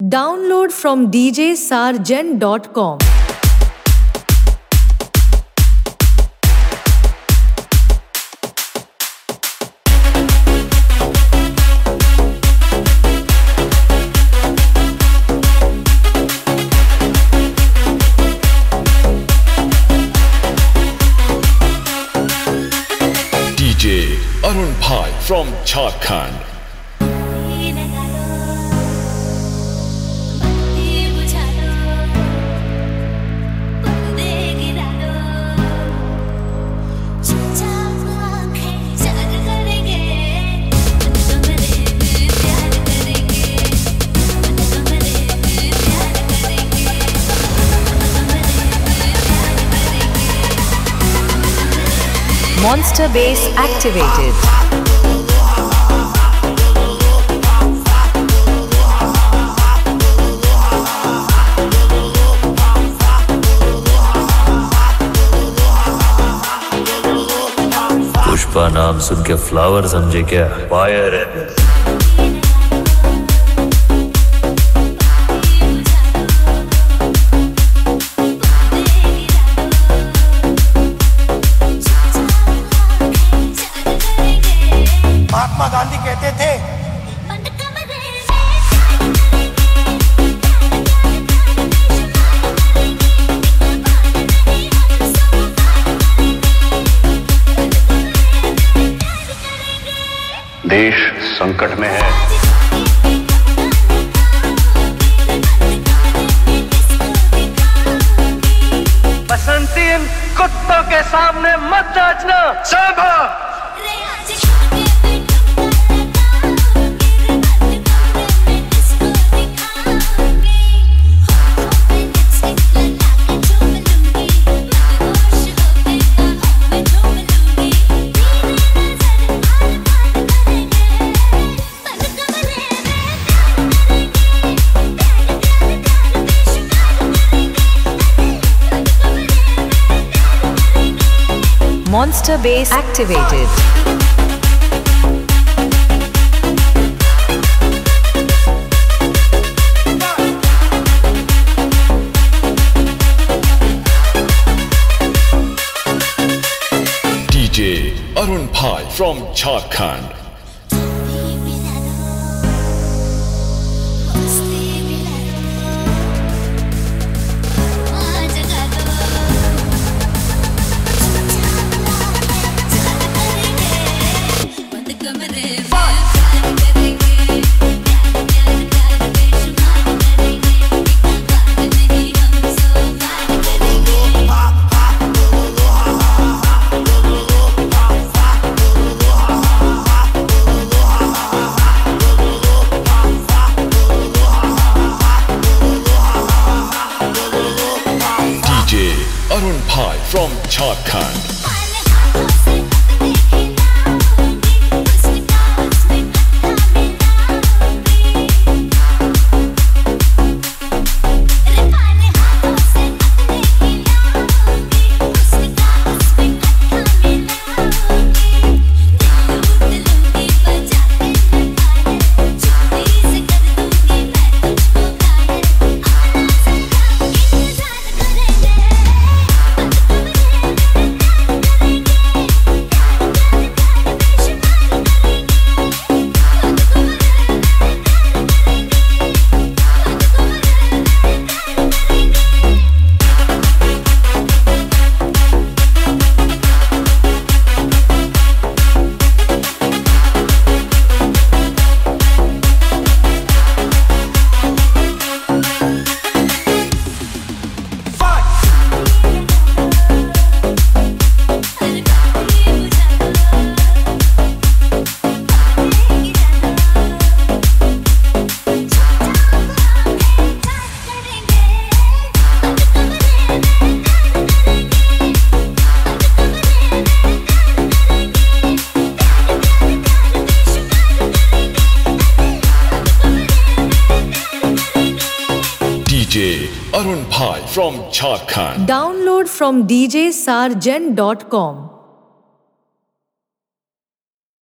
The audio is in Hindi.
Download from djsarjan.com. DJ Arun Bhai from Jharkhand. Monster bass activated. Pushpa नाम सुन के फ्लावर समझे क्या? फायर है। महात्मा गांधी कहते थे देश संकट में है। बसंती इन कुत्तों के सामने मत नाचना। साबा Monster bass activated. DJ Arun Bhai from Jharkhand. DJ Arun Bhai from Jharkhand. DJ Arun Bhai from Jharkhand. Download from djsarjan.com.